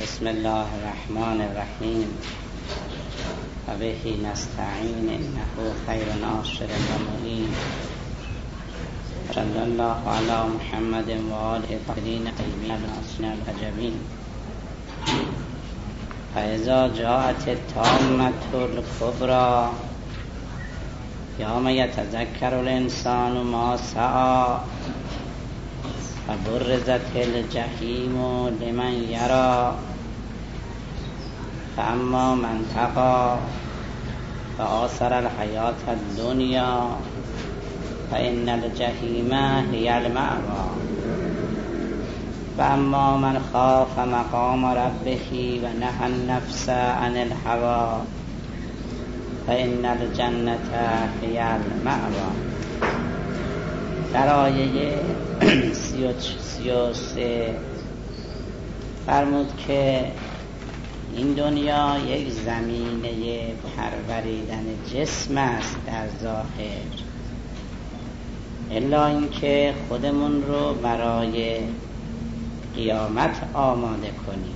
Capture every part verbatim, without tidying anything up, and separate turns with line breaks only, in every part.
بسم الله الرحمن الرحیم و بهی نستعین انه خیر ناصر و معین. صلی الله علی محمد و آله الطاهرین الطیبین الناصرین العجبین. فاذا جاءت الطامة الکبری یوم یتذکر الانسان ما سعی و برزت الجحیم لمن یری فاما من طغی و آثر الحیاة الدنیا فإن الجحیم هی المأوی و اما من خاف مقام ربه و نهی النفس عن الهوی فإن الجنة هی المأوی. در آیه سی و سه فرمود که این دنیا یک زمینه پروریدن جسم است در ظاهر، الا اینکه خودمون رو برای قیامت آماده کنیم.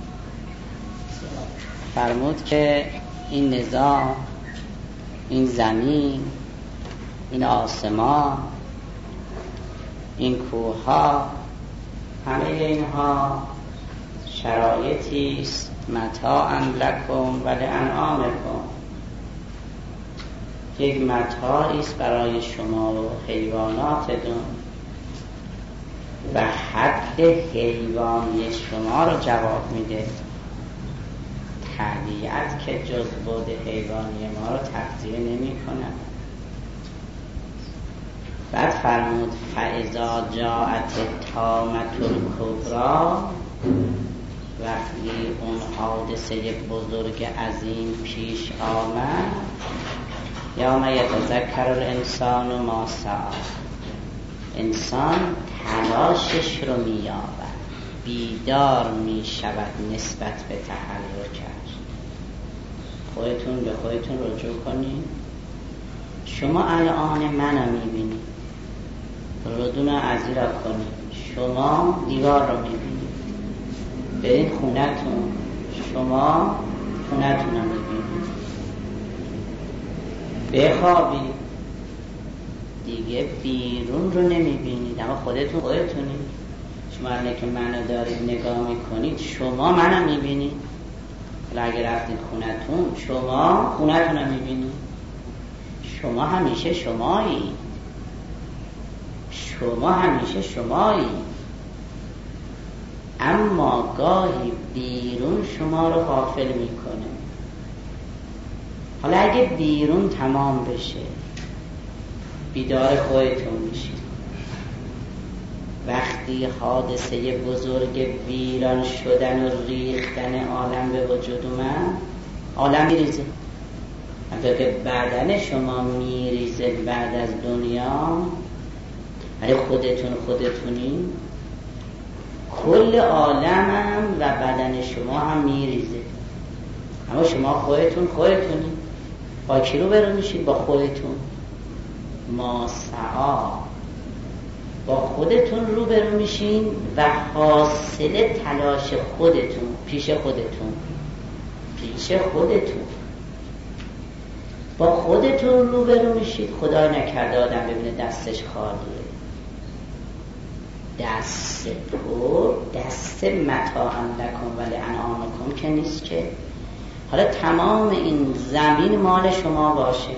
فرمود که این نظام، این زمین، این آسمان، این کوه‌ها، همه اینها شرایطی است متاعا لکم و لانعامکم، یک متاعی است برای شما و حیواناتتون و حد حیوانی شما رو جواب میده. طبیعت که جز بود حیوانی ما رو تغذیه نمی کنه. بعد فرمود فاذا جاءت الطامة الکبری، وقتی اون حادثه بزرگ عظیم پیش آمد، یوم یتذکر الانسان ما سعی، انسان تلاشش رو می‌یابد، بیدار می‌شود نسبت به تحرکش. خودتون به خودتون رجوع کنید. شما الان منو می‌بینید، ردون ازیرا کنید. شما دیوار رو می‌بینید. برید خونتون، شما خونتون رو می‌بینید. بخوابید، دیگه بیرون رو نمی‌بینید، اما خودتون خودتونید. شما الان که منو دارید نگاه می‌کنید، شما منو می‌بینید. حالا اگه رفتید خونتون، شما خونتون رو می‌بینید. شما همیشه شمایی، شما همیشه شمایی، اما گاهی بیرون شما رو غافل میکنه. حالا اگه بیرون تمام بشه، بیدار خودتون میشید. وقتی حادثه بزرگ ویران شدن و ریختن عالم به وجود اومد، عالم میریزه. همطور که بدن شما میریزه بعد از دنیا، ولی خودتون خودتونی، کل عالم هم و بدن شما هم میریزه، اما شما خودتون خودتونی. با کی رو برو میشید؟ با خودتون. ما سعی، با خودتون رو برو میشین و حاصل تلاش خودتون پیش خودتون پیش خودتون با خودتون رو برو میشید. خدای نکرده آدم ببینه دستش خالیه، دست پر، دست متاعا لکم و لانعامکم که نیست که. حالا تمام این زمین مال شما باشه،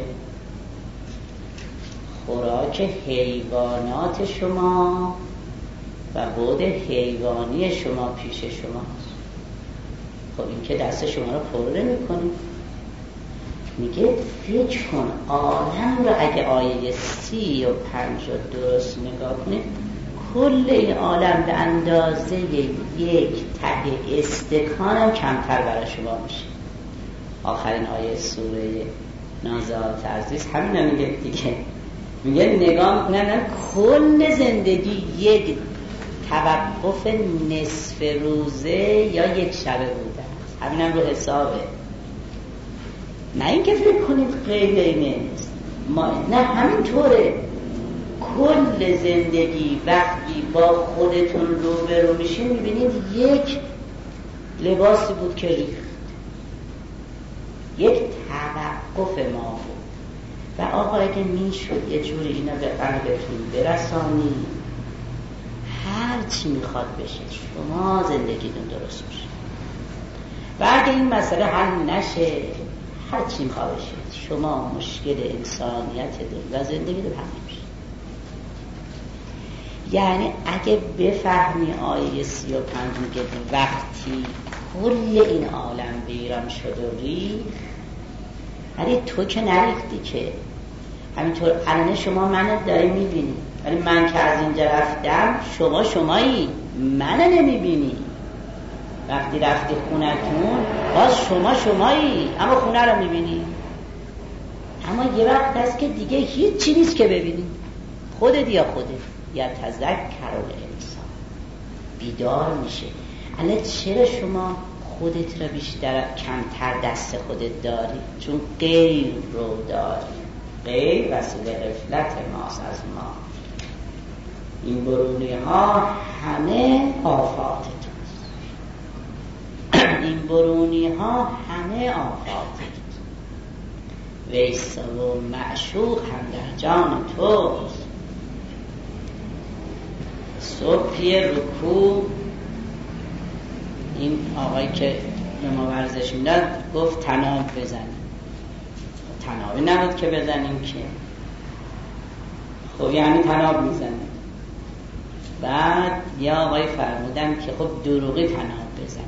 خوراک حیوانات شما و بود حیوانی شما پیش شماست. خب این که دست شما رو پر نمی‌کنه. میگه فکر کن عالم رو اگه آیه سی و پنج رو درست نگاه کنید، کل این عالم به اندازه یک ته استکان هم کمتر برای شما میشه. آخرین آیه سوره نازعات عزیز همین رو میگه دیگه. میگه نگاه نه نه کل زندگی یک توقف نصف روزه یا یک شبه بوده است. همین هم رو حسابه. نه اینکه فکر کنید غیر اینه ما، نه همینطوره. کل زندگی وقتی با خودتون روبرو میشین میبینید یک لباسی بود که ریخت، یک توقف ما بود. و آقا اگه میشد یه جوری اینا به قلبتون برسانی هر چی میخواد بشه شما زندگیتون درست بشه، و اگه این مسئله حل نشه هر چی میخواد بشه شما مشکل انسانیت دل و زندگی رو حل میشه. یعنی اگه بفهمی آیه سی و پنج میگه وقتی کل این عالم ویران شد و ریخت، ولی تو که نریختی که، همینطور الان شما منو داری میبینی، ولی من که از اینجا رفتم شما شمایی منو نمیبینی. وقتی رفتی خونتون باز شما شمایی اما خونه رو میبینی. اما یه وقت هست که دیگه هیچ چی نیست که ببینی، خودت یا خودت. یا تذکر الانسان، بیدار میشه. الان چرا شما خودت رو بیشتر کمتر دست خودت داری؟ چون غیر رو داری. غیر وسیله غفلت ماست از ما. این برونی ها همه آفات توست. این برونی ها همه آفات توست. ویسا و معشوق هم در جان توست. صبحی رکوع این آقایی که به ما ورزش میداد گفت طناب بزنیم. طنابی نبود که بزنیم که، خب یعنی طناب میزنیم. بعد یا آقای فرمودن که خب دروغی طناب بزنیم.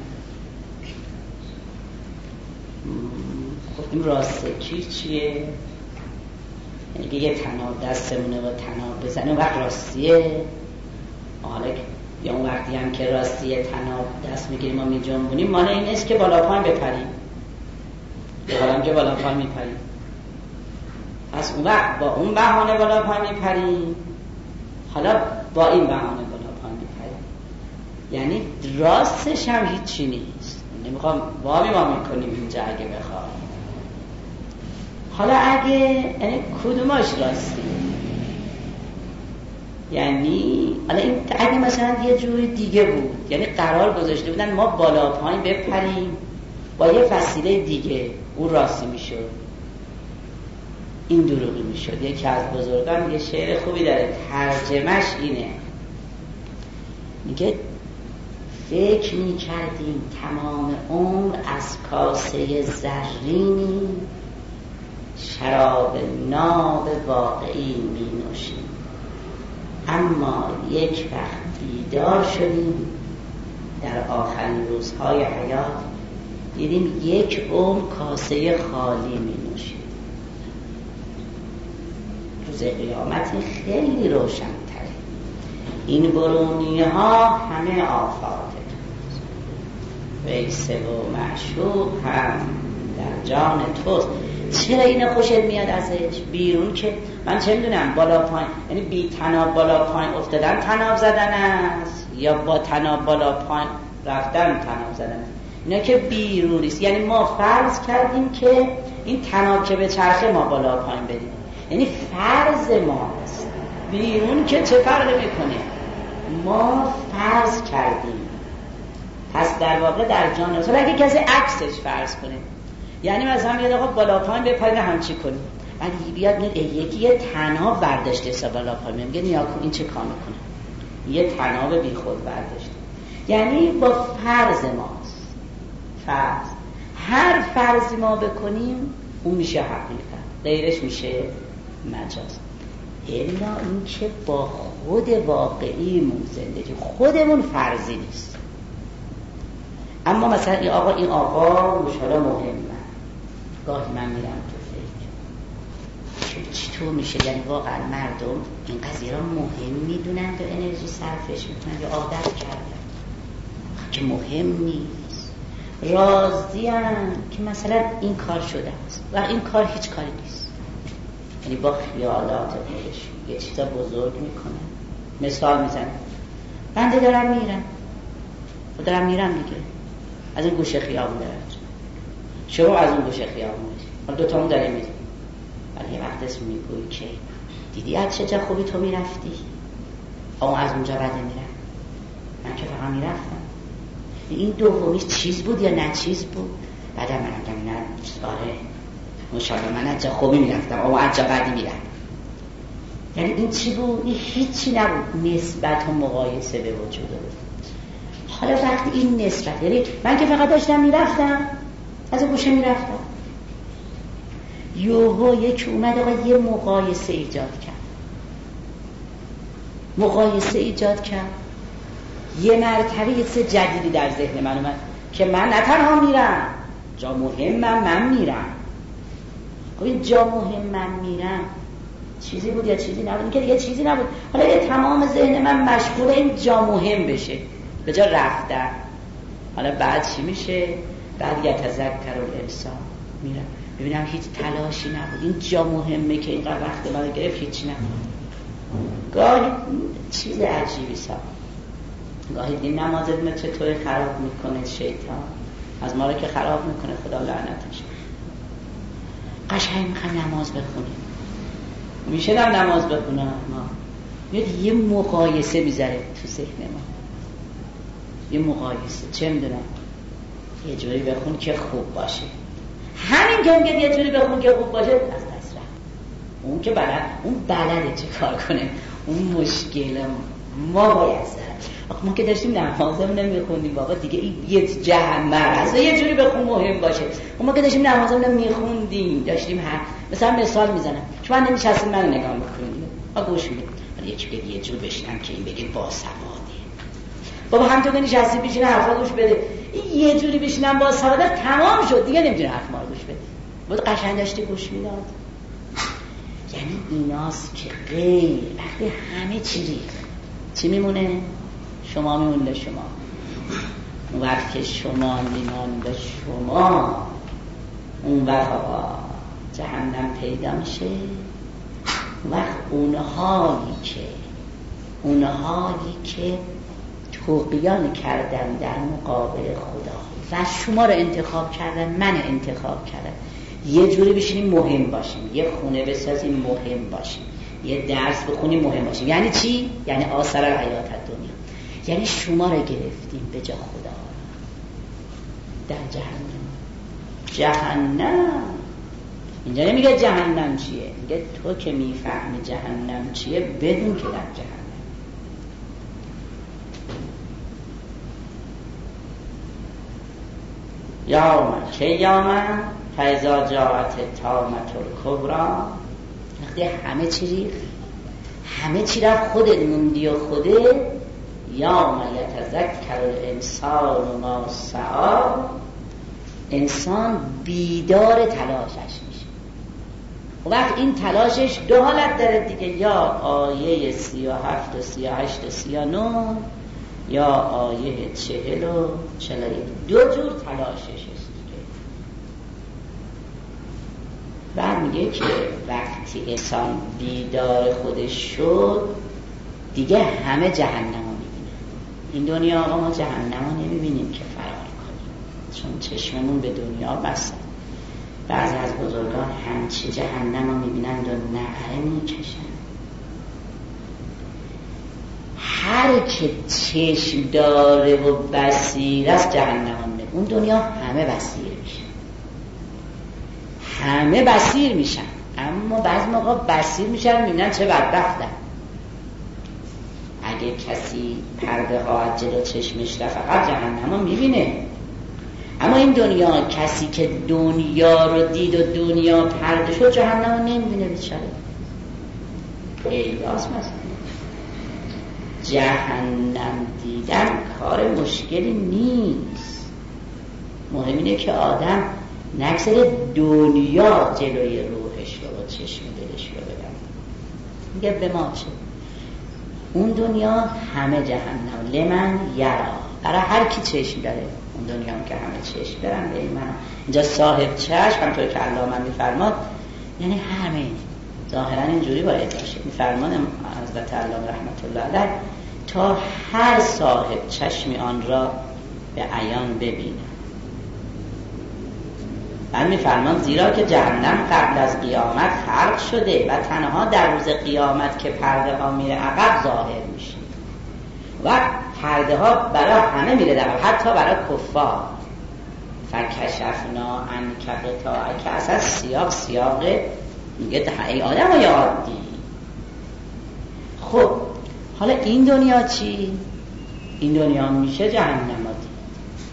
خب این راستی چیه؟ یعنی یه طناب دستمونه و طناب بزنیم وقت راستیه. حالا یا اون وقتی هم که راستیه طناب دست میگیریم و میجنبونیم، مانع این است که بالا پایین بپریم، یا حالا هم که بالا پایین میپریم. پس اون وقت با اون بهانه بالا پایین میپریم، حالا با این بهانه بالا پایین میپریم. یعنی راستش هم هیچی نیست. نمیخوام وامی وامی کنیم اینجا اگه بخوام. حالا اگه یعنی کدوماش راستی؟ یعنی حالا این اگه مثلا یه جوری دیگه بود، یعنی قرار گذاشته بودن ما بالا پایین بپریم با یه وسیله دیگه، اون راستی میشد، این دروغی میشد. یکی از بزرگان یه شعر خوبی داره، ترجمهش اینه، میگه فکر میکردیم تمام عمر از کاسه زرینی، شراب ناب واقعی می نوشیم، اما یک وقت بیدار شدیم در آخرین روزهای حیات، دیدیم یک عمر کاسه خالی می نوشیم. روز قیامت خیلی روشن تره. این برونی ها همه آفات ویسه و معشوق هم در جان توست. چرا اینو خوشت میاد ازش؟ بیرون که من چه میدونم بالا پایین، یعنی بی تناب بالا پایین افتادن تناب زدن است یا با تناب بالا پایین رفتن تناب زدن است. اینا که بیرونیست. یعنی ما فرض کردیم که این تناب که به چرخه ما بالا پایین بریم، یعنی فرض ماست. بیرون که چه فرقی میکنه؟ ما فرض کردیم. پس در واقع در جان رسول اگه کسی عکسش فرض کنه، یعنی مثلا یه دقیقه بالا پایین بپرین همچی کنیم، ولی بیاد میگه یکی یه تناب برداشته سا بالا پایین، میگه نیا کن این چه کار میکنه، یه تناب بی خود برداشته. یعنی با فرض ماست. فرض هر فرضی ما بکنیم اون میشه حقیقت، غیرش میشه مجاز. الا این که با خود واقعیمون زندگی، خودمون فرضی نیست. اما مثلا این آقا این آقا مشاله مهمه، گاهی من میرم تو فکر چطور میشه، یعنی واقعا مردم این قضیه را مهم میدونن و انرژی صرفش میکنن یا عادت کردن که مهم نیست، راضی هم که مثلا این کار شده است و این کار هیچ کاری نیست. یعنی با خیالات خودش یه چیزا بزرگ میکنن. مثال میزنم، بنده دارم میرم و دارم میرم دیگه از این گوشه خیابون دارم، شما از اون گوشه خیابون میرید، دو تامون داریم میریم، ولی یه وقت اسم میگوی که دیدی از چه جا خوبی تو میرفتی، اما از اونجا بده میرم، من که فقط میرفتم. این دومیش چیز بود یا نه چیز بود؟ بعد من گفتم نه آره ماشاءالله من از جا خوبی میرفتم اما از جا بعدی میرفتم. یعنی این چی بود؟ این هیچی نبود، نسبت و مقایسه به وجود بود. حالا وقتی این نسبت، یعنی من که فقط داشتم میرفتم از گوشه میرفتم، یوهو یک اومد آقا یه مقایسه ایجاد کرد، مقایسه ایجاد کرد، یه مرتبه یه چیز جدیدی در ذهن من اومد که من نه تنها میرم جا مهمم، من میرم. خب این جا مهم من میرم چیزی بود یا چیزی نبود؟ این که دیگه چیزی نبود. حالا یه تمام ذهن من مشغول این جا مهم بشه به جا رفتن. حالا بعد چی میشه؟ بعد یتذکر الانسان، میرم ببینم هیچ تلاشی نبود، این جا مهمه که اینقدر وقت من گرفت هیچ نبود. گاهی چیز عجیبی سا گاهی دین نمازتون چطور خراب میکنه شیطان، از ما رو که خراب میکنه خدا لعنتش. قشنگ میخوام نماز بخونیم، میشه نم نماز بخونم ما میاد یه مقایسه میذاره تو ذهن ما، یه مقایسه چه میدونم یه جوری بخون که خوب باشه. همین که میگه یه جوری بخون که خوب باشه از دست رفت. اون که بلد، اون بلده چه کار کنه، اون مشکل ما باید زد. آخه ما که داشتیم نمازمون نمیخوندیم بابا دیگه این یه جهنم است، یه جوری بخون مهم باشه. ما که داشتیم نمازمون نمیخوندیم داشتیم هر مثلا مثال میزنم شما نمیشستید من نگاه میکنید ما گوش میدیم ولی یکی بگه یه جور بشینم که این بگه باسواده بابا همونطور که نشستی بشینه حرفا گوش بده، این یه جوری بشینم باسواده تمام شد دیگه نمیتونه حرف ما رو گوش بده. بود قشنگ داشتی گوش میداد. یعنی ایناست که غیر وقتی همه چی ریخت چی میمونه؟ شما میمونه شما. اون وقت که شما میمونه شما اون وقت آقا جهنم پیدا میشه. اون وقت اونهایی که اونهایی که طغیان کردن در مقابل خدا و شما رو انتخاب کردن، من انتخاب کردن، یه جوری بشینیم مهم باشیم، یه خونه بسازیم مهم باشیم، یه درس بخونیم مهم باشیم. یعنی چی؟ یعنی آثار حیات دنیا، یعنی شما رو گرفتیم به جا خدا در جهنم. جهنم اینجا نمیگه جهنم چیه، میگه تو که میفهمی جهنم چیه بدون که در جهنم. یوم که یوم فاذا جاءت الطامة الکبری، وقتی همه چی ریخت، همه چی رفت، خودت موندی و خودت. یوم یتذکر الانسان ما سعی، انسان بیدار تلاشش میشه. و وقت این تلاشش دو حالت داره دیگه، یا آیه سی و هفت و سی و هشت و سی و نه یا آیه چهل و چهل و یک، دو جور تلاشش است دیگه. بعد میگه که وقتی انسان بیدار خودش شد دیگه همه جهنم رو میبینه. این دنیا آقا ما جهنم رو نمیبینیم که فرار کنیم، چون چشممون به دنیا بسته. بعضی از بزرگان همچی جهنم رو میبینند و نعره میکشن. هر که چشم داره و بصیر است جهنم رو میبینه. اون دنیا همه بصیر میشن، همه بصیر میشن، اما بعضی موقع بصیر میشن میبینن چه بدبختن. اگه کسی پرده ها از جلو چشمش رفت فقط جهنم رو میبینه. اما این دنیا کسی که دنیا رو دید و دنیا پرده شد جهنم رو نمیبینه بیچاره. ایاس مثلا جهنم دیدن کار مشکلی نیست، مهم اینه که آدم نگذاره دنیا جلوی روحش رو و چشم دلش رو ببره. میگه به ما چه؟ اون دنیا همه جهنم لمن یرا، برای هر کی چشم داره. اون دنیا هم که همه چشم دارن به من اینجا صاحب چشم، همطور که علامه میفرماد، یعنی همه ظاهرا اینجوری باید باشه. میفرمان حضرت علامه رحمت الله علیه تا هر صاحب چشمی آن را به عیان ببینه. من میفرمان زیرا که جهنم قبل از قیامت خلق شده و تنها در روز قیامت که پرده ها میره عقب ظاهر میشه و پرده ها برای همه میره در حتی برای کفار. فکشفنا عنک غطاءک، که اصلا سیاق سیاق میگه ای آدم های عادی. خب حالا این دنیا چی؟ این دنیا میشه جهنم ها دید.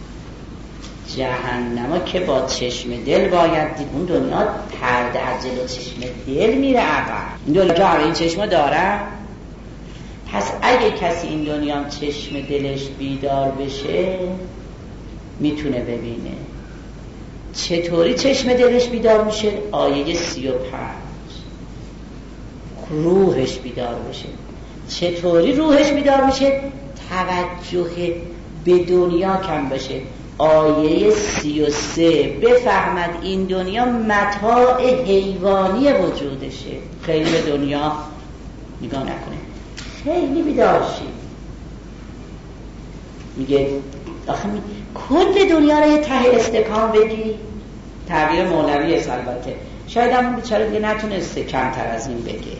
جهنم ها که با چشم دل باید دید. اون دنیا پرده از جلو چشم دل میره عقب. این دنیا که این چشم داره. پس اگه کسی این دنیا چشم دلش بیدار بشه میتونه ببینه. چطوری چشم دلش بیدار میشه؟ آیه سی و پنج. روحش بیدار بشه. چطوری روحش بیدار میشه؟ توجه به دنیا کم بشه. آیه سی و سه بفهمد این دنیا متاع حیوانی وجودشه. خیلی به دنیا نگاه نکنه، خیلی بیدار شید. میگه آخه می... کل دنیا رو یه ته استکان بگی. تعبیر مولوی است البته، شاید هم بیچاره دیگه نتونسته کمتر از این بگه.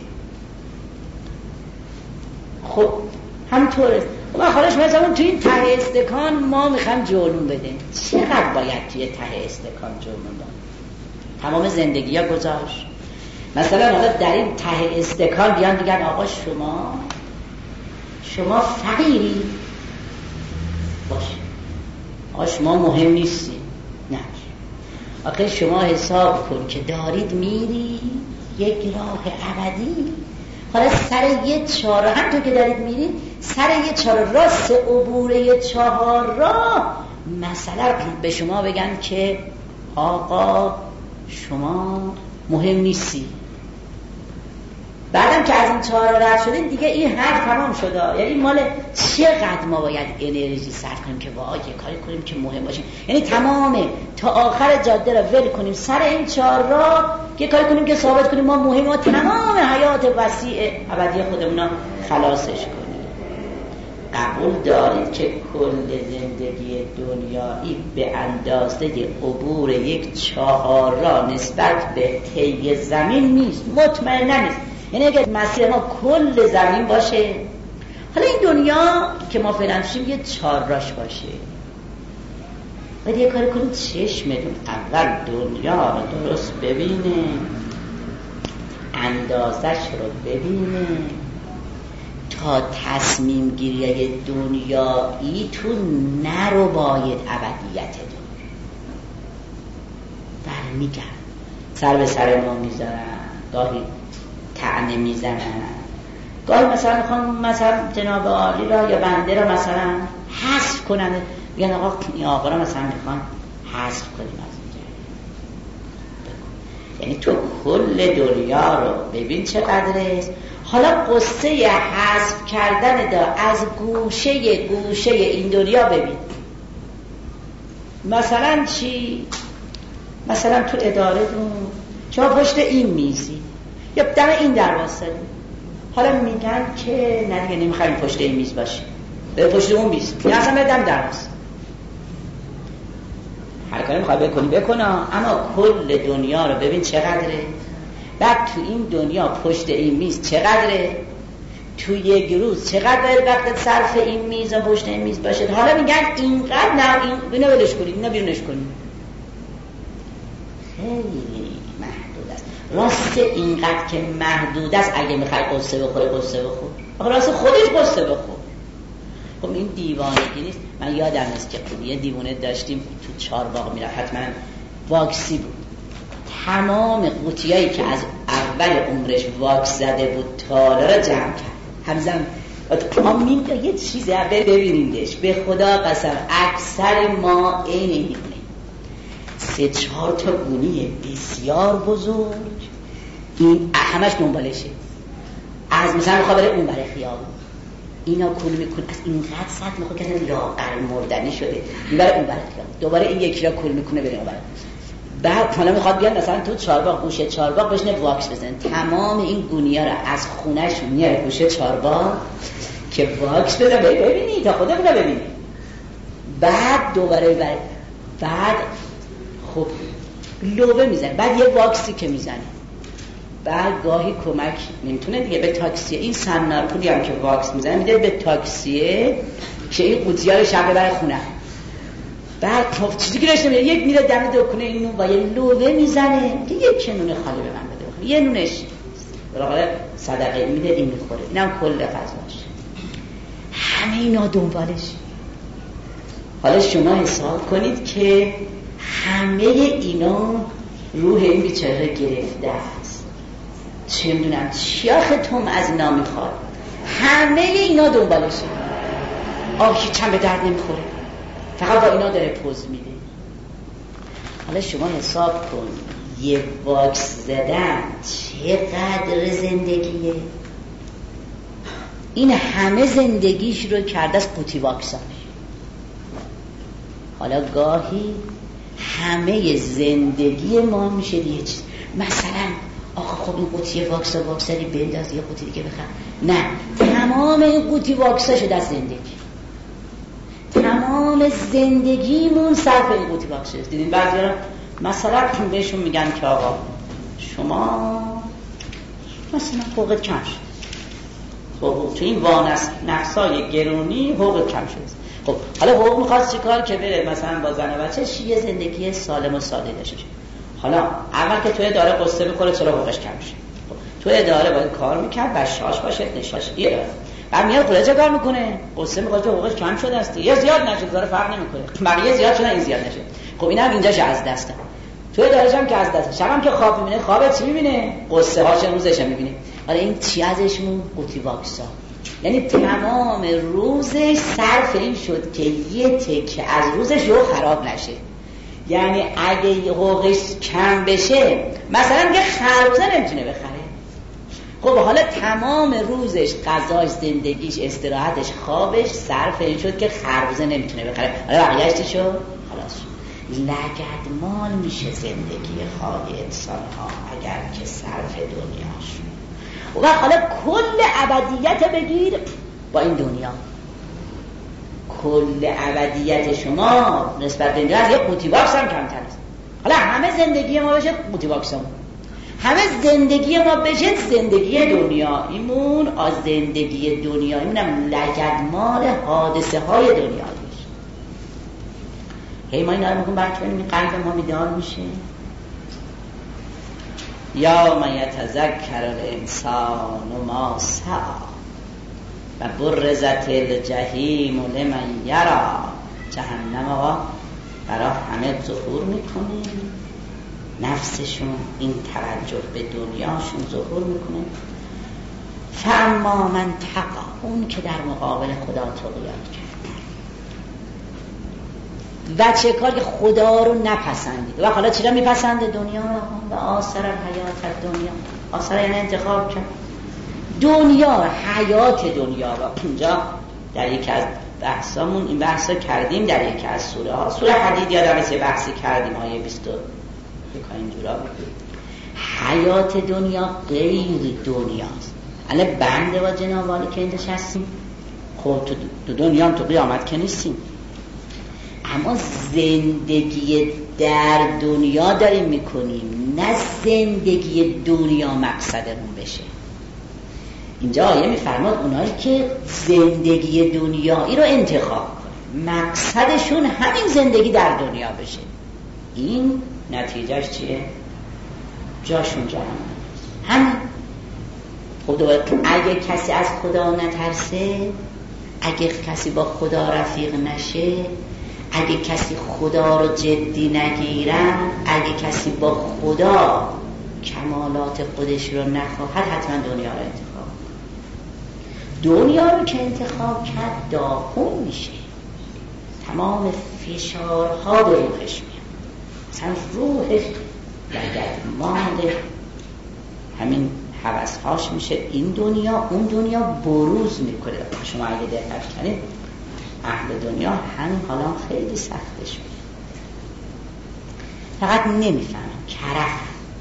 خب همینطوره. ما خالش مثلا توی این ته استکان ما میخوایم جولون بدیم. چقدر باید توی ته استکان جولون بدیم؟ تمام زندگی ها گذاشت. مثلا حالا در این ته استکان بیان دیگن آقا شما شما فقیری باشه، آقا شما مهم نیستی. نه آقا شما حساب کن که دارید میری یک راه ابدی. حالا سر یه چهار هم تو که دارید میرید سر یه چهار راست عبور یه چهار راه مثلا به شما بگن که آقا شما مهم نیستی. بعدم که از این چهار راه رد شدیم دیگه این حرف تمام شده. یعنی مال چقدر ما باید انرژی صرف کنیم که واقعا یه کاری کنیم که مهم باشیم. یعنی تمامه تا آخر جاده رو ول کنیم سر این چهار راه یه کاری کنیم که ثابت کنیم ما مهمیم و تمام حیات وسیع ابدی خودمون رو خلاصش کنیم. قبول دارید که کل زندگی دنیایی به اندازه عبور یک چهار راه نسبت به طی زمین نیست، مطمئن نیست. یعنی اگر مسیر ما کل زمین باشه، حالا این دنیا که ما فعلا شیم یه چهار راش باشه، باید یه کاری کنید چشمتون اول دنیا رو درست ببینه، اندازش رو ببینه، تا تصمیم گیری دنیایی تو نرو باید ابدیت دور برمیگرد. سر به سر ما میذارن، گاهی طعنه میزنن، گاهی مثلا میخوان مثلا جناب عالی را یا بنده را مثلا حذف کنن، میگن آقا این آقا را مثلا میخوان حذف کنیم از اینجا. یعنی تو کل دنیا رو ببین چقدره. حالا قصه حذف کردن دا از گوشه گوشه این دنیا ببین. مثلا چی؟ مثلا تو اداره دون شما پشت این میزی یا دم این دروازه، حالا میگن که نه دیگه نمیخوایم پشت این میز باشیم، به پشت اون میز یا اصلا بدم دروازه. هر کاری میخوای بکنی بکنه، اما کل دنیا رو ببین چقدره. بعد تو این دنیا پشت این میز چقدره، تو یک روز چقدر باید وقت صرف این میز و پشت این میز باشه. حالا میگن اینقدر، نه این اینو ولش کنید، اینو بیرونش کنید. خیلی محدود است. راست اینقدر که محدود است، اگه میخوای قصه بخوره قصه بخور، آخه راست خودش قصه بخور. خب این دیوانگی نیست. من یادم نیست که یه دیوانه داشتیم تو چهارباغ میرفت، حتما واکسی بود. تمام قوطیایی که از اول عمرش واکس زده بود تالا را جمع کرد. همزم آمین که یه چیزی ببینیدش، به خدا قسم اکثر ما این میدونیم. سه چهار تا گونی بسیار بزرگ، این همش دنبالشه. از مثلا خبر اون برای خیابون اینا کل میکن، از اینقدر سطح میخواد که لاغر مردنی شده، میبره اون برای خیابون، دوباره این یکی را کل میکنه بره اون برای. بعد حالا میخواد بیان مثلا تو چهارباغ گوشه چهارباغ بشینه واکس بزنه، تمام این گونی‌ها رو از خونه‌ش میاره گوشه چهارباغ که واکس بزنه. ببینی تا خودمون رو ببینی. بعد دوباره بر بعد خب لوبه میزنه، بعد یه واکسی که میزنه، بعد گاهی کمک نمیتونه دیگه به تاکسی، این سمنار پولی هم که واکس میزنه میده به تاکسیه، که این قوطی‌ها رو شب ببره خونه. بعد خب چیزی که داشته میره یک میره دم دکونه اینو با یه لوله میزنه که یک نون خالی به من بده، یه نونش برای صدقه میده، این میخوره، اینم کل غذاش. همه اینا دنبالش. حالا شما حساب کنید که همه اینا روح این بیچاره گرفته است، چه میدونم چی آخه توم از اینا میخواد، همه اینا دنبالشه. آه هیچ هم به درد نمیخوره، فقط با اینا داره پوز میده. حالا شما حساب کن یه واکس زدن چقدر زندگیه. این همه زندگیش رو کرده از قوطی واکساش. حالا گاهی همه زندگی ما میشه دیگه چیز، مثلا آقا خب این قوطی واکسا واکسری بنداز یه قوطی دیگه بخر. نه، تمام این قوطی واکسا شده از زندگی. تمام زندگیمون صرف این قوطی واکسا است. دیدین بعضیا مثلا بهشون میگن که آقا شما مثلا حقوقت کم شد، خب تو این وانس نقصای گرونی حقوقت کم شد. خب حالا حقوق میخواست چیکار که بره مثلا با زن و بچه‌ش یه زندگی سالم و ساده داشته باشه. حالا اول که تو اداره قصه می‌کنه چرا حقوقش کم شه. خب تو اداره باید کار میکرد، بشاش باشه، نشاش دیگه. بعد میاد خودش چه کار میکنه؟ قصه میخواد که حقوقش کم شده است. یا زیاد نشد، داره فرق نمیکنه. بقیه زیاد شدن این زیاد نشه. خب اینا هم اینجاش از دسته. تو اداره‌ش هم که از دسته. شبم که خواب میبینه، خواب چی میبینه؟ قصه هاش روزش میبینه. حالا این چی ازشون؟ قوطی واکسا. یعنی تمام روزش صرف این شد که یه تکه از روزش رو خراب نشه. یعنی اگه حقوقش کم بشه مثلا که خربزه نمیتونه بخره. خب حالا تمام روزش غذاش، زندگیش، استراحتش، خوابش صرف این شد که خربزه نمیتونه بخره. حالا بقیه‌اش چی شد؟ خلاص لگدمال میشه زندگی حال انسان ها اگر که صرف دنیاش. و حالا کل ابدیت بگیر با این دنیا، کل ابدیت شما نسبت به دنیا از یه قوطی واکس هم کمتر است. حالا همه زندگی ما بشه قوطی واکس هم. همه زندگی ما بشه زندگی دنیا ایمون از زندگی دنیا ایمونم لگدمال حادثه های دنیا میشه. هی ما این دارم میکنم برای کنیم قلب ما بیدار میشه. یا من یتذکر الانسان ما سعی و برزت الجحیم لمن یرا. جهنم ها برای همه ظهور میکنه، نفسشون این توجه به دنیاشون ظهور میکنه. فاما من تقی، اون که در مقابل خدا طغیان کرد و چه کار که خدا رو نپسندید. و حالا چرا میپسنده؟ دنیا رو. و آثر الحیات دنیا، آثر یعنی انتخاب کرد دنیا، حیات دنیا رو. اینجا در یکی از بحثامون این بحثا کردیم، در یکی از سوره ها، سوره حدید یادم است بحثی کردیم آیه بیست و یک اینجورا بود. حیات دنیا غیر دنیاست. الان بنده و جنابالی که اینجا هستیم، خب تو دنیا هم تو قیامت که نیستیم، اما زندگی در دنیا داریم میکنیم، نه زندگی دنیا مقصدمون بشه. اینجا آیه میفرماد اونایی که زندگی دنیایی رو انتخاب کنه، مقصدشون همین زندگی در دنیا بشه، این نتیجهش چیه؟ جاشون جهنم. همین. خب دوباره اگه کسی از خدا نترسه، اگه کسی با خدا رفیق نشه، اگه کسی خدا رو جدی نگیرن، اگه کسی با خدا کمالات خودش رو نخواهد، حتما دنیا رو انتخاب. دنیا رو که انتخاب کرد داغون میشه، تمام فشارها به روحش میاد، مثلا روحش لگدمال همین هوسهاش میشه. این دنیا اون دنیا بروز میکنه. شما اگه دقت کنید اهل دنیا همین حالا خیلی سختش میشه، فقط نمیفهمم کرف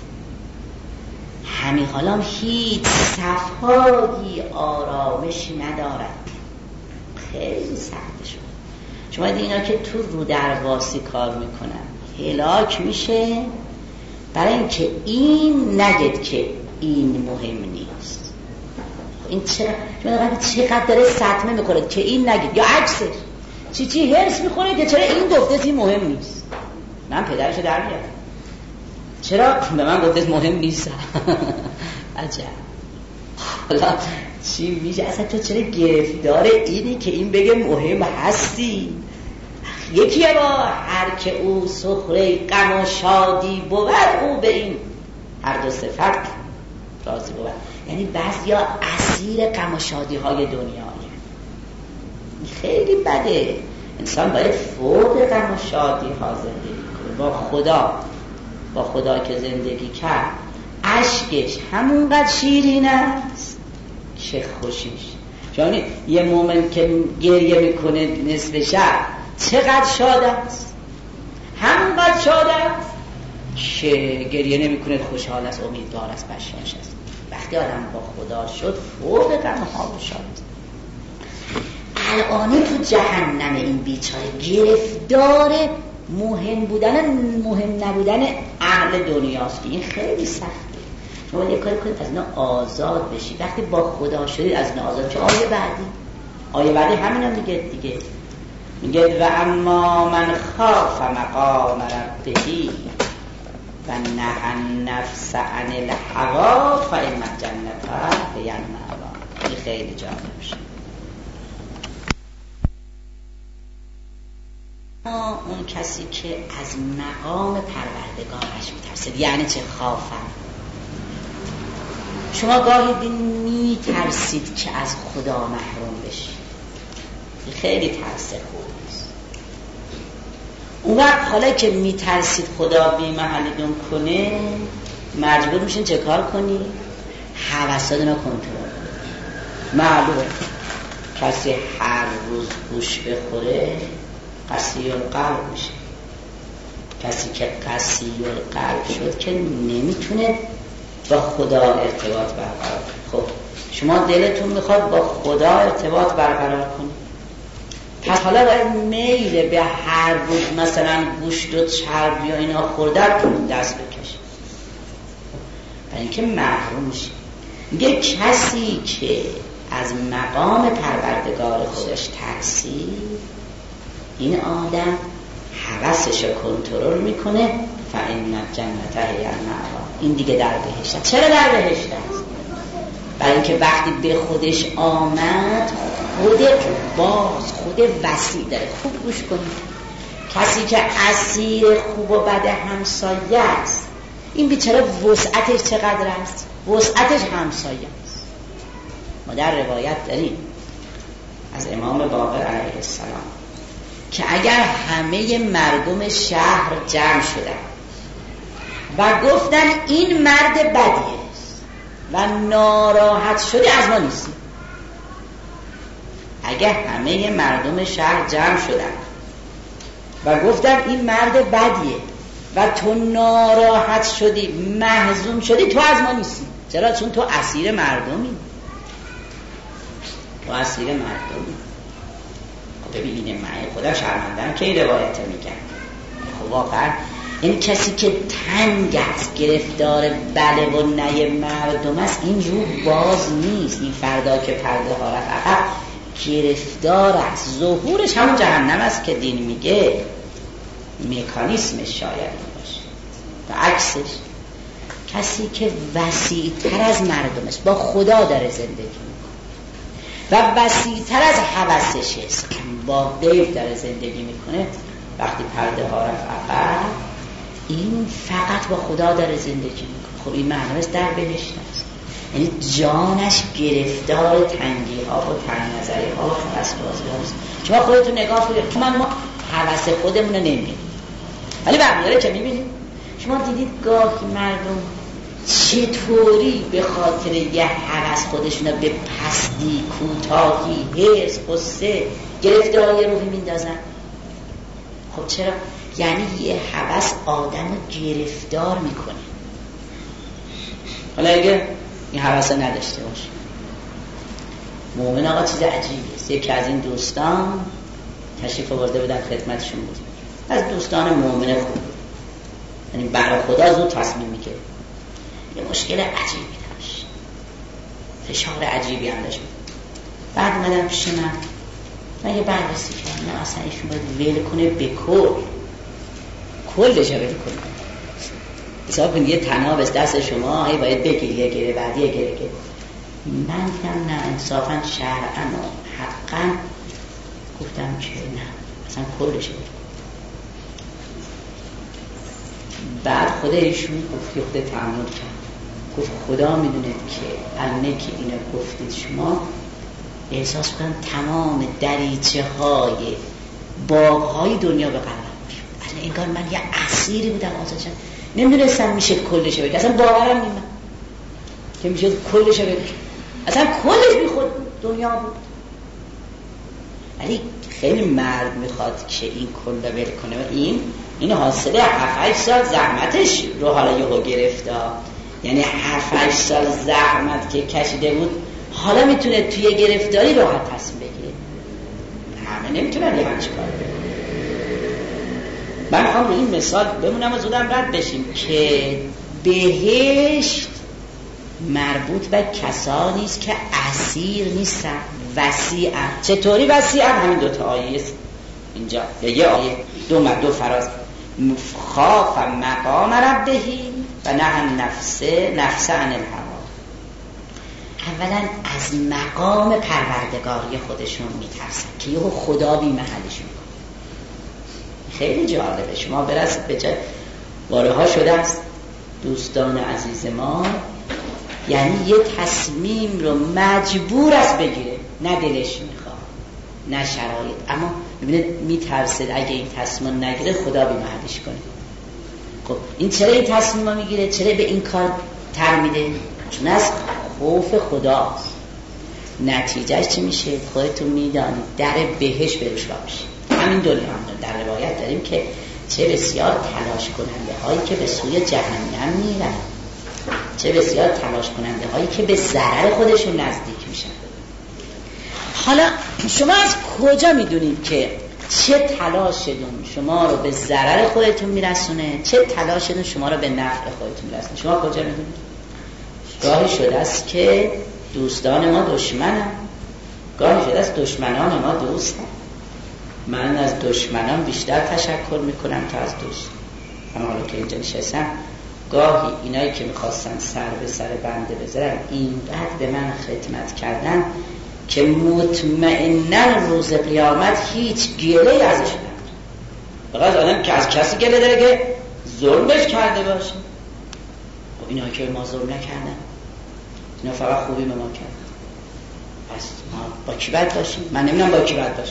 همین حالا هیچ صفایی آرامش ندارد، خیلی سختش میشه. شما دید اینا که تو رو درواسی کار میکنن هلاک میشه، برای اینکه این نگید که این مهم نیست. این چرا چقدر داره صدمه میکنه که این نگید یا عکسش چی چی هرس میخونه که چرا این گفته این مهم نیست. من پدرشو در میارم چرا به من گفته مهم نیست. عجب حالا چی میشه اصلا تو چرا گرفتار اینی که این بگه مهم هستی؟ یکیه با هر که او سخره غم و شادی بود او به این هر دو صفت راضی بود. یعنی بعضیا اسیر غم و شادی های دنیایی، خیلی بده. انسان باید فوق غم و شادی ها زندگی کنه، با خدا با خدا که زندگی کرد اشکش همونقدر شیرین است چه خوشیش. چون یه مومن که گریه میکنه نصف شب چقدر شاد است، همونقدر شاد است که گریه نمیکنه خوشحال است، امیدوار است، بشاش است. وقتی آدم با خدا شد فوق غم ها و شاد است. الان تو جهنم این بیچاره گرفتار مهم بودن مهم نبودن اهل دنیاست که این خیلی سخته. شما یه کاری کنید از اینا آزاد بشی. وقتی با خدا شدید از اینا آزاد چه آیه بعدی آیه بعدی همینا میگه دیگه، میگه و اما من خاف مقام ربه و نهى النفس عن الهوى فإن الجنة هي المأوى. این خیلی جالب میشه. اون کسی که از مقام پروردگارش میترسه، یعنی چه خافم. شما گاهی میترسید که از خدا محروم بشید، خیلی ترس خوبیست. اون وقت حالا که میترسید خدا بی محلتون کنه مجبور میشین چه کار کنی؟ هوساتون رو کنترل کنی. معلومه کسی هر روز گوش بخوره قسی القلب میشه. کسی که قسی القلب شد که نمیتونه با خدا ارتباط برقرار. خب شما دلتون میخواد با خدا ارتباط برقرار کنید، پس حالا باید میل به هر روز مثلا گوشت و چربی یا اینا خوردن دست بکشید، برای اینکه محروم میشید. میگه کسی که از مقام پروردگار خودش ترسید این آدم هوسش رو کنترل میکنه. فإن الجنة هی المأوی. این دیگه در بهشت. چرا در بهشت است؟ برای اینکه وقتی به خودش آمد خود باز خود وسیع داره. خوب گوش کنید. کسی که اسیر خوب و بد همسایه است این بیچاره وسعتش چقدر است؟ وسعتش همسایه است. ما در روایت داریم از امام باقر علیه السلام که اگر همه مردم شهر جمع شدن و گفتن این مرد بدیه و ناراحت شده از ما نیستی، اگر همه مردم شهر جمع شدن و گفتن این مرد بدیه و تو ناراحت شدی محزون شدی تو از ما نیستی. چرا؟ چون تو اسیر مردمی، تو اسیر مردمی. ببینید من خودم شرمندم که این روایت میگم. خب واقعا این کسی که تنگ است گرفتار بله و نه مردم است این رو باز نیست. این فردا که پرده ها رفت عقب گرفتار است. ظهورش همون جهنم است که دین میگه مکانیسمش شاید این باشه. و عکسش کسی که وسیع تر از مردم است، با خدا داره زندگی و وسیع‌تر از هوسش است، با غیب داره زندگی میکنه. وقتی پرده ها رفت عقب این فقط با خدا داره زندگی میکنه. خب این معنی است در بهشت است. یعنی جانش گرفتار تنگی ها و تنگ نظری ها و هوس بازی هاست. شما خودتون نگاه کنید. من ما هوس خودمون رو نمیبینیم ولی بقیه که میبینیم. شما دیدید گاهی مردم چطوری به خاطر یه هوس خودشون به پستی، کوتاهی، حرص، غصه، گرفتاری روحی میندازن؟ خب چرا؟ یعنی یه هوس آدم رو گرفتار میکنه. حالا اگه این هوس نداشته باشه مومن آقا چیز عجیبی است. یکی از این دوستان تشریف آورده بودن خدمتشون بود، از دوستان مومن خوب، یعنی برای خدا زود تصمیم میگیره. یه مشکل عجیبی داشت. فشار عجیبی هم داشت. بعد اومدم پیش من من یه بررسی کردم، اصلا ایشون باید ول کنه به کل کلش ول کنه. حساب کنید یه تناب از دست شما ای باید بگیری یه گره بعدی یه گره گره. من دیدم نه، انصافا شرعا و حقا گفتم که نه، اصلا کلش ول. بعد خود ایشون گفت خود تعامل کرد، گفت خدا میدونه که الانه که اینو گفتید شما احساس کنم تمام دریچه های باغ های دنیا به قلبم شد. اصلا انگار من یه اسیری بودم آزادشم، نمیدونستم میشه کلش بگم، اصلا باورم نمیدونم که میشه کلش بگم، اصلا کلش بی خود دنیا بود. ولی خیلی مرد میخواد که این کل رو ول کنه و این این حاصله هفت هشت سال زحمتش رو حالا یهو گرفته. یعنی هفت هشت سال زحمت که کشیده بود حالا میتونه توی گرفتاری راحت تصمیم بگیره. همه نمیتونن یه همچه کار بکنن. من میخوام روی این مثال بمونم و زودم رد بشیم که بهشت مربوط به کسانی است که اسیر نیستن، وسیعن. چطوری وسیعن؟ همین دو تا آیه اینجا یا یه آیه دو مد دو فراز خاف مقام ربهی و نه نفس نفس عن الهوا. اولا از مقام پروردگاری خودشون میترسن که یهو خدا بی محلشون. خیلی جالبه. شما برسید به جای باره ها شده است دوستان عزیز ما، یعنی یه تصمیم رو مجبور است بگیره، نه دلش میخواد نه شرایط، اما ببینید میترسید اگه این تصمیم نگیره خدا بی محلش کنه. خب این چرا این تصمیم رو میگیره؟ چرا به این کار تر میده؟ چون از خوف خداست. نتیجهش چی میشه؟ خودتون میدانید، در بهشت بروش را میشه. همین دنیا هم در روایت داریم که چه بسیار تلاش کننده هایی که به سوی جهنم میرن، چه بسیار تلاش کننده هایی که به ضرر خودشون نزدیک میشن. حالا شما از کجا میدونید که چه تلاشتون شما رو به ضرر خودتون میرسونه، چه تلاشتون شما رو به نفع خودتون میرسونه؟ شما کجا میدونید؟ گاهی شده است که دوستان ما دشمنن، گاهی شده است دشمنان ما دوستن. من از دشمنان بیشتر تشکر میکنم تا از دوست. اما حالا که اینجا نشستم، گاهی اینایی که میخواستن سر به سر بنده بذارن اینقدر به من خدمت کردن که مطمئنن روز قیامت هیچ گله ازش ندارم. فقط آدم که از کسی گله داره که ظلمش کرده باشه. و اینا که ما ظلم نکردن، اینا فقط خوبی به ما کردن. پس ما با کی بد باشیم؟ من نمیدونم با کی بد باشیم.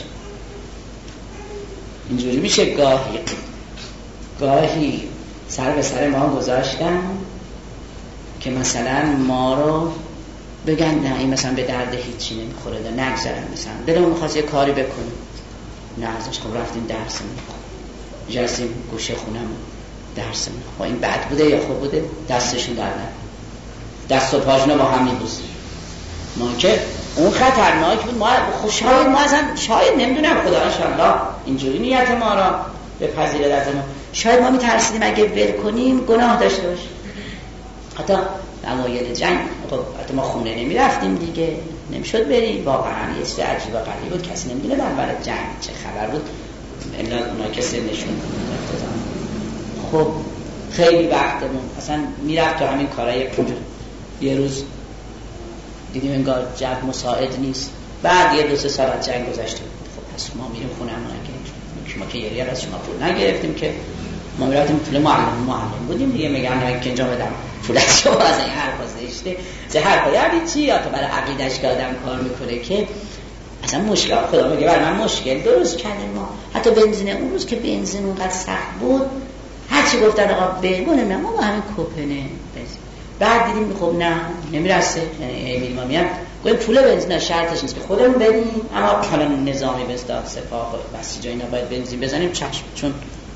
اینجوری میشه گاهی گاهی سر به سر ما گذاشتن که مثلا ما رو بگن نه این مثلا به درد هیچی نمیخوره، ده نگذارن، مثلا دلمون میخواست یه کاری بکنیم، نه ازش خب رفتیم درس میخوام جلسیم گوشه خونم درس میخوام. این بد بوده یا خوب بوده؟ دستشون در نه، دست و پاشون با هم میبوسیم. ما که اون خطرناک بود. ما شاید ما اصلا شاید نمیدونم خدا انشالله اینجوری نیت ما را به پذیره در ما، شاید ما میترسیدیم اگه ول کنیم گناه داشته باشیم. حتی اوایل جنگ حتی ما خونه نمیرفتیم دیگه، نمیشد بریم. واقعا یه چیز عجیب و غریب بود، کسی نمیدونه برابر جنگ چه خبر بود الا اونا که سنشون اقتضا. خب خیلی وقتمون اصلا میرفت تو همین کارهای پول. یه روز دیدیم انگار جنگ مساعد نیست، بعد یه دو سه سال از جنگ گذشته بود. خب پس ما میریم خونه‌مون نگیریم، ما که یه ریال از شما پول نگرفتیم که ما میرفتیم پول معلم معلم بودیم دیگه. میگن که اینجا بدم پول از شما، از این حرفا زشته. چه حرفا یعنی چی؟ یا تو برای عقیده‌اش که آدم کار میکنه که اصلا مشکل خدا میگه برای من مشکل درست کردیم. ما حتی بنزین اون روز که بنزین اونقدر سخت بود، هر چی گفتن آقا بگونه نه ما با همین کوپنه بنزین. بعد دیدیم خب نه نمیرسه، یعنی امیل ما میگن گفتم پول بنزین شرطش نیست که خودمون بدیم، اما حالا نظامی به اصطلاح سپاه و بسیجا اینا باید بنزین بزنیم. چشم، چون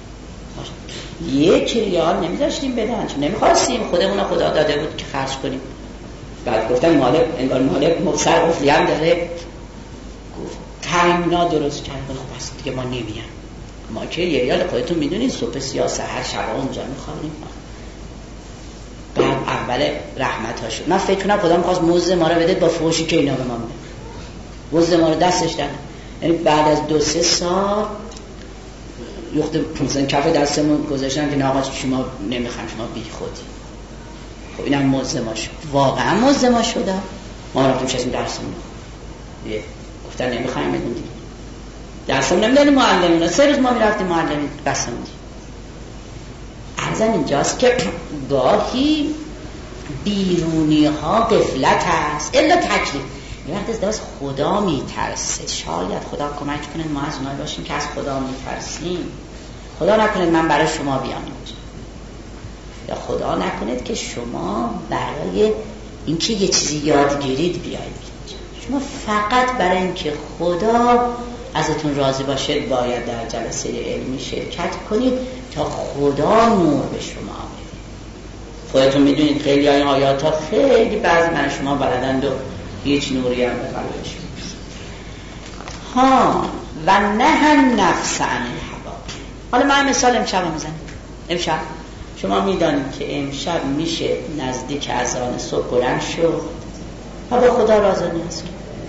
یک ریال نمیذاشتیم بدن، چون نمیخواستیم، خودمون خدا داده بود که خرج کنیم. بعد گفتن مالک انگار مالک مبصر قفلی هم داره، گفت تایمنا درست کرد. خب بس دیگه ما نمیام، ما که یه ریال خودتون میدونید صبح سیاه سحر شب اونجا میخوابیم. بعد اول رحمت ها شد. من فکر کنم خدا می‌خواست موزه ما رو بده با فحشی که اینا به ما میدن، موزه ما رو دستش دادن. یعنی بعد از دو سه سال یخت مثلا کف دستمون گذاشتن که نه آقا شما نمیخوام، شما بی خودی. خب اینم موزه ما شد، واقعا موزه ما شد. ما رفتیم چشم درسمون دیگه گفتن نمیخوایم بدون دیگه درسمون نمیدونیم معلمینا. سه روز ما میرفتیم معلمی بسمون دیگه. عرضم اینجاست که گاهی بیرونی ها غفلت هست الا تکلیف. یه وقت از دست خدا میترسه، شاید خدا کمک کنه ما از اونایی باشیم که از خدا میترسیم. خدا نکنه من برای شما بیام اینجا، یا خدا نکنه که شما برای اینکه یه چیزی یاد گیرید بیایید اینجا. شما فقط برای اینکه خدا ازتون راضی باشه باید در جلسه علمی شرکت کنید تا خدا نور به شما بده. خودتون میدونید خیلی این آیات ها خیلی بعضی من شما بلدند و هیچ نوری هم به قلبش ها و نه هم نفس عن الهوا. حالا من مثال امشب هم میزنم. امشب شما میدانید که امشب میشه نزدیک اذان صبح بلند شد و با خدا راضی نیست.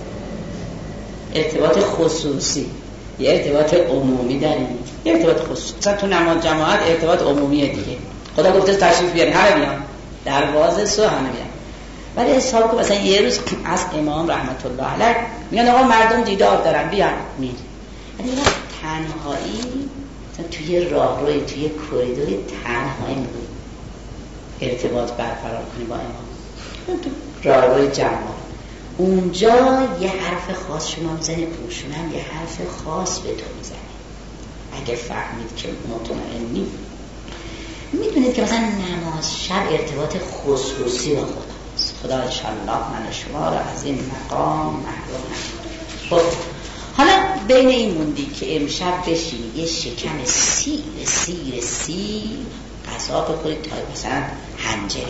ارتباط خصوصی، یه ارتباط عمومی داریم، یه ارتباط خصوصی. مثلا تو نماز جماعت ارتباط عمومیه دیگه. خدا گفته تشریف بیارین همه بیان، دروازه سو همه بیان. ولی حساب کن مثلا یه روز از امام رحمت الله علیه میگن آقا مردم دیدار دارن بیان میره. ولی اینا تنهایی توی راهروی توی کوریدوری تنهایی میگه ارتباط برقرار کنی با امام. تو راهروی جماعت اونجا یه حرف خاص شما میزنه، اونشون هم یه حرف خاص به تو میزنه. اگه فهمید که مطمئنی میدونید که مثلا نماز شب ارتباط خصوصی با خداست. خدا انشاءالله من شما را از این مقام محروم نکنه. خب حالا بین این موندی که امشب بشینی یه شکم سیر سیر سیر غذا بخورید تا مثلا حنجره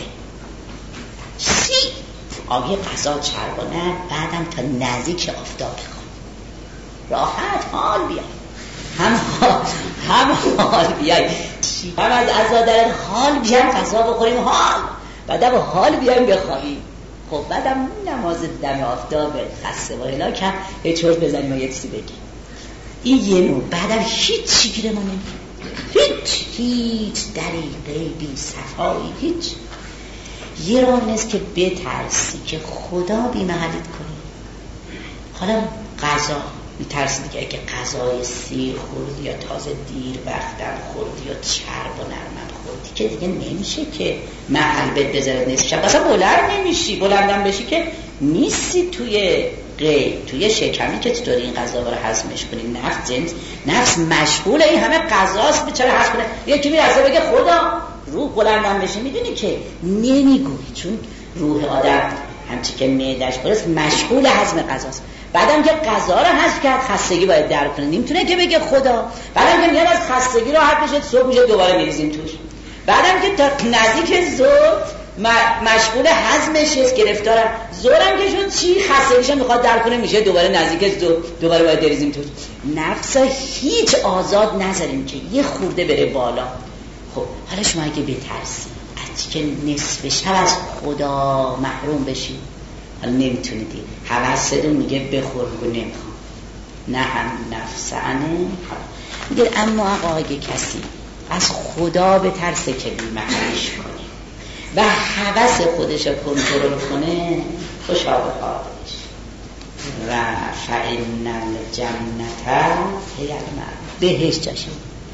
سیر آگه غذا چربانه، بعدم تا نزدیک آفتاب بخون راحت حال بیای، هم حال هم حال بیای، هم از عزادر حال بیایم غذا بخوریم حال، بعدم حال بیایم بخوابیم. خب بعدم نماز دم آفتاب خسته و اینا که یه چرت بزنیم و یه چیزی بگیم. این یه نوع. بعدم هیچ چی گیره ما نمید، هیچ هیچ دریقه بی صفایی هیچ. یه راه نیست که بترسی که خدا بی محلیت کنی. حالا غذا میترسی دیگه اگه غذای سیر خوردی یا تازه دیر وقتم خوردی یا چرب و نرمم خوردی که دیگه نمیشه که محل بد بذارد نیست شب اصلا بلند نمیشی. بلندم بشی که نیستی توی غیب، توی شکمی که چطوری این غذا رو هضمش کنی. نفس جنس نفس مشغوله این همه غذاست بیچاره هضم کنه. یکی میرسه بگه خدا روح بلندم بشه، میدونی که نمیگویی چون روح آدم همچی که معده‌اش پرست مشغول هضم غذاست. بعدم که غذا رو هضم کرد خستگی باید درک کنه، نمیتونه که بگه خدا. بعدم که میاد از خستگی راحت بشه صبح میشه دوباره میریزیم توش. بعدم که تا نزدیک ظهر مشغول هضمش است گرفتارم، ظهرم که شد چی خستگیشم میخواد درک کنه میشه دوباره نزدیک ظهر دوباره باید بریزیم توش. نفس هیچ آزاد نذاریم که یه خورده بره بالا. خب حالا شما اگه بترسی از که نصف شب از خدا محروم بشی، حالا نمیتونیدی حوستون میگه بخور بگو نمیخوام، نه هم نفسانه میگه. اما اگه کسی از خدا بترسه که بی محلش کنه و حوث خودش رو کنترل کنه خوشحال حالش و فإن الجنة هی المأوى. بهشت جاشه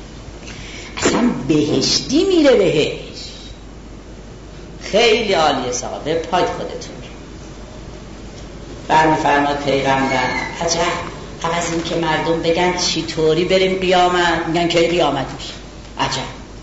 اصلا بهشتی میره بهشت. خیلی عالیه صاحب به پای خودتون برمیفرماد پیغمبر. عجب عوض این که مردم بگن چی طوری بریم قیامت میگن که قیامت میشه. عجب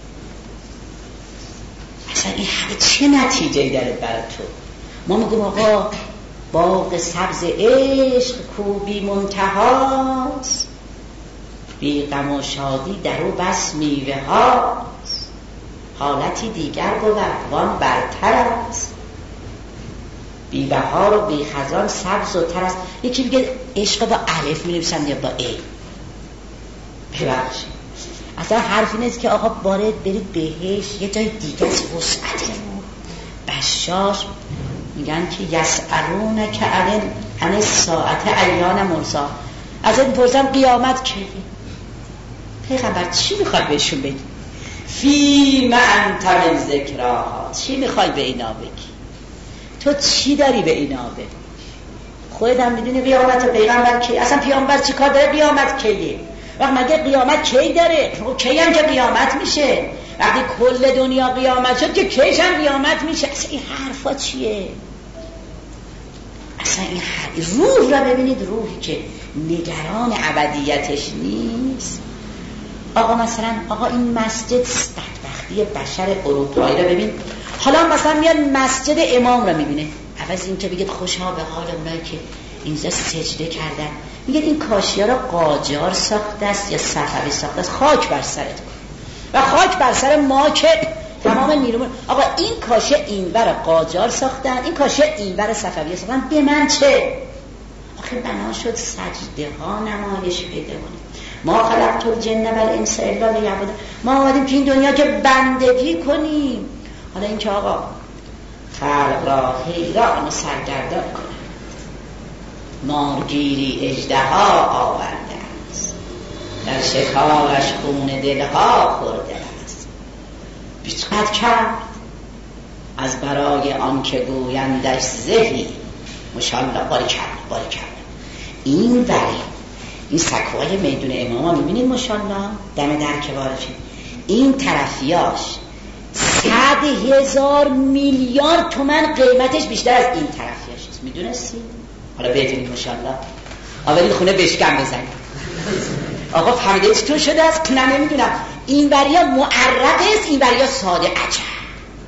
اصلا این همه چه نتیجه داره برای تو؟ ما میگم آقا باغ سبز عشق کو بی منتهاست، بی غم و شادی در او بس میوه هاست، حالتی دیگر بود وان برتر است، بی بهار و بی خزان سبز و تر است. یکی میگه عشق با الف می‌نویسن یا با ای. ببخشید اصلا حرفی نیست که آقا باره برید بهش یه جای دیگه از وسعت بشاش میگن که یسألونک عن عن الساعة ایان مرساها، از این پرسن قیامت کیه؟ پیغمبر چی میخواد بهشون بگی؟ فیم انت من ذکراها، چی میخوای به اینا بگی؟ تو چی داری به اینا بگی؟ خودت هم میدونی قیامت پیغمبر کی؟ اصلا پیغمبر چی کار داره قیامت کیه؟ وقت مگه قیامت کی داره؟ کی هم که قیامت میشه؟ وقتی کل دنیا قیامت شد که کیش هم قیامت میشه؟ اصلا این حرفا چیه؟ اصلا این حرف روح را ببینید، روحی که نگران ابدیتش نیست. آقا مثلا آقا این مسجد بدبختی بشر اروپایی را ببین، حالا مثلا میاد مسجد امام را میبینه، عوض این که بگید خوشا به حال اونایی که اینجا سجده کردن، میگه این کاشیا را قاجار ساخته است یا صفوی ساخته است، خاک بر سرت و خاک بر سر ما که تمام نیرومون. آقا این کاشه اینور قاجار ساختن، این کاشه اینور صفوی ساختن، به من چه؟ آخه بنا شد سجده ها نمایش پیدا کنیم. ما خلقت الجن والانس الا لیعبدون، ما آمدیم که این دنیا که بندگی کنیم. حالا این که آقا خلق را حیران و سرگردان کنه، مارگیری اژدها آورده است، در شکارش خون دلها خورده است، بیچقدر کرد از برای آن که گویندش زهی مشالله. باری کرد باری کرد این ولی این سکوهای میدون امام ها میبینید ماشاءالله دم در که وارد، این طرفیاش صد هزار میلیارد تومن قیمتش بیشتر از این طرفیاش است، میدونستی؟ حالا بدونید ماشاءالله. اولین خونه بشکم بزنید. آقا فهمیده چطور شده است؟ نه نمیدونم. این بریا معرق است، این بریا ساده. عجب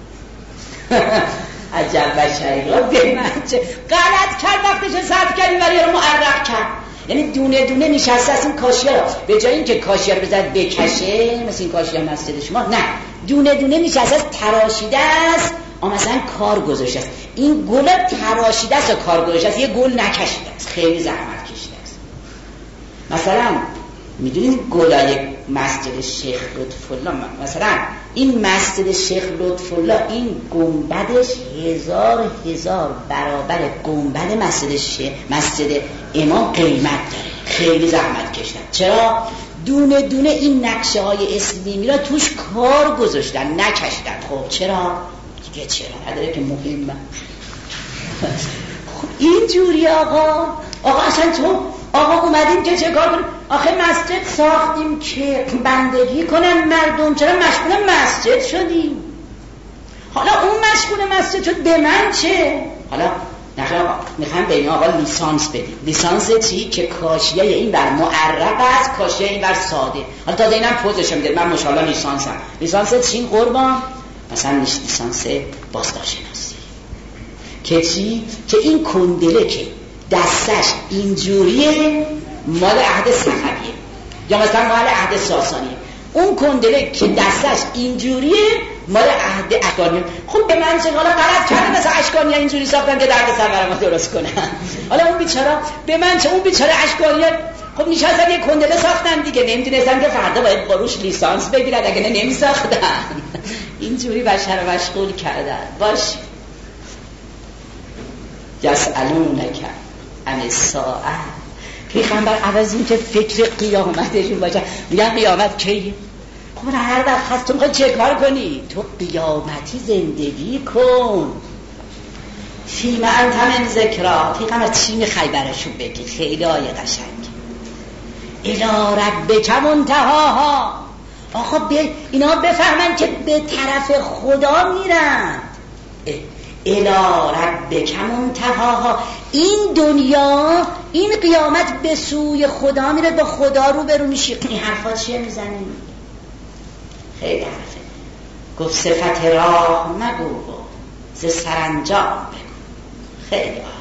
عجب بشری را به من چه غلط کرد، وقتش صرف کرد این بریا رو معرق کرد. یعنی دونه دونه نشسته از این کاشیا را، به جای اینکه کاشیا رو بزد بکشه مثل این کاشیا مسجد شما، نه دونه دونه نشسته از تراشیده است. اما مثلا کار گذاشته است، این گل تراشیده است و کار گذاشته است، یه گل نکشیده است، خیلی زحمت کشیده است. مثلا میدونید گلای مسجد شیخ لطف‌الله، مثلا این مسجد شیخ لطف‌الله این گنبدش هزار هزار برابر گنبد مسجد شیخ مسجد امام قیمت داره، خیلی زحمت کشیدن. چرا؟ دونه دونه این نقشه های اسلامی را توش کار گذاشتن، نکشیدن. خب چرا؟ دیگه چرا نداره که مهمه. خب اینجوری آقا آقا اصلا تو آقا اومدیم که چه کار کنیم؟ آخه مسجد ساختیم که بندگی کنن مردم، چرا مشغول مسجد شدیم؟ حالا اون مشغول مسجد شد، به من چه؟ حالا نخیر آقا میخوام به این آقا لیسانس بدیم. لیسانس چی؟ که کاشیه این بر معرق است، کاشیه این بر ساده. حالا تا اینم پوزش میده، من ماشاءالله لیسانسم. لیسانس چی قربان؟ مثلا لیسانس بازدارشناسی. که چی؟ که این کندله که دستش اینجوریه مال عهد صفویه، یا مثلا مال عهد ساسانیه. اون کندله که دستش اینجوریه مال عهد اشکانیه. خب به من چه؟ حالا غلط کرده مثلا اشکانیه اینجوری ساختن که درد سر برام درست کنن. حالا اون بیچاره به من چه؟ اون بیچاره اشکانیه خب نشستن یه کندله ساختن دیگه، نمیدونستن که فردا باید باروش لیسانس بگیرن، اگه نه نمیساختن. اینجوری بشر رو مشغول کردن. باش یسألونک عن الساعة، پیغمبر عوض این که فکر قیامتشون باشه میگن قیامت کیه؟ خب هر وقت هست تو میخوای چه کار کنی؟ تو قیامتی زندگی کن. فیم انت من ذکرها، پیغمبر چی میخوای براشون بگی؟ خیلی آیه قشنگ. الی ربک منتهاها، آقا به اینا بفهمن که به طرف خدا میرن. الی ربک منتهاها، این دنیا این قیامت به سوی خدا میره، با خدا رو برو میشی. این حرفا چیه میزنی؟ خیلی حرفه. گفت صفت راه مگو ز سرانجام بگو. خیلی حرف.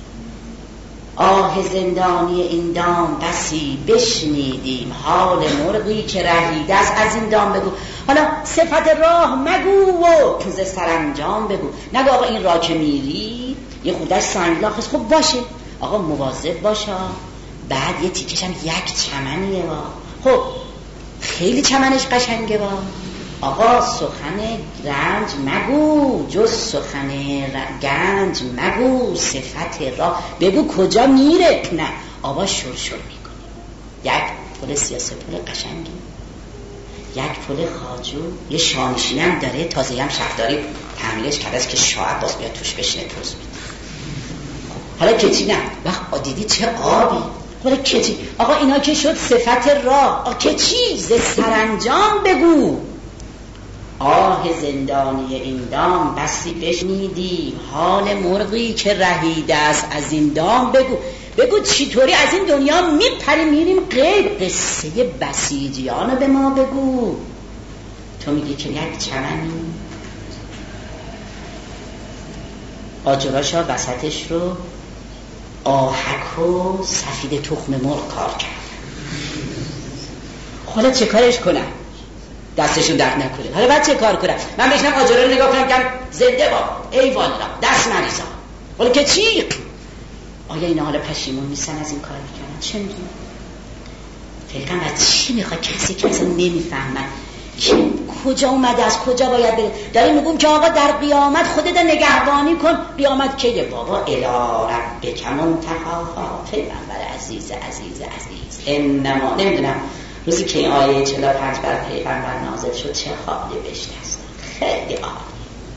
آه زندانی این دام بسی بشنیدیم، حال مرغی که رهیده است از این دام بگو. حالا صفت راه مگو و ز سرانجام بگو. نگو آقا این راه که میری یه خودش سنگلاخ است، خب باشه آقا مواظب باشه، بعد یه تیکش هم یک چمنیه با. خب خیلی چمنش قشنگه با، آقا سخن رنج مگو، جز سخن گنج مگو، صفت را بگو کجا میره. نه آقا شرشر میکنه. یک پل سیاسه پل قشنگی، یک پل خاجو، یه شانشینی هم داره، تازه هم شهرداری تعمیرش کرده است که شاید باز بیاد توش بشینه توز بید. حالا کچی نه وقت دیدی چه آبی. حالا کچی آقا اینا که شد صفت راه. آقا کچی ز سرانجام بگو. آه زندانی این دام بسی بشنیدی، حال مرغی که رهیده است از این دام بگو. بگو چطوری از این دنیا میپری میریم غیب. قصه بسیجیانو به ما بگو. تو میگی که یک چمنی آجراشا وسطش رو آهک و سفید تخم مرغ کار کرد. حالا چه کارش کنم؟ دستشون درد نکنه. حالا بعد چه کار کنم؟ من بشنم آجرا رو نگاه کنم که زنده با ای والا دست مریضا. حالا که چی؟ آیا اینا حالا پشیمون نیستن از این کار میکنن؟ چه میدونم؟ فقط از چی میخواد کسی که اصلا نمیفهمن که کجا اومده از کجا باید بره. داریم میگم که آقا در قیامت خودت نگهبانی کن. قیامت کیه؟ بابا الی ربک منتهاها. پیغمبر عزیز عزیز عزیز انما نمیدونم روزی که این آیه چهل و پنج بر پیغمبر نازل شد چه حالی بهش دست خیلی عالی.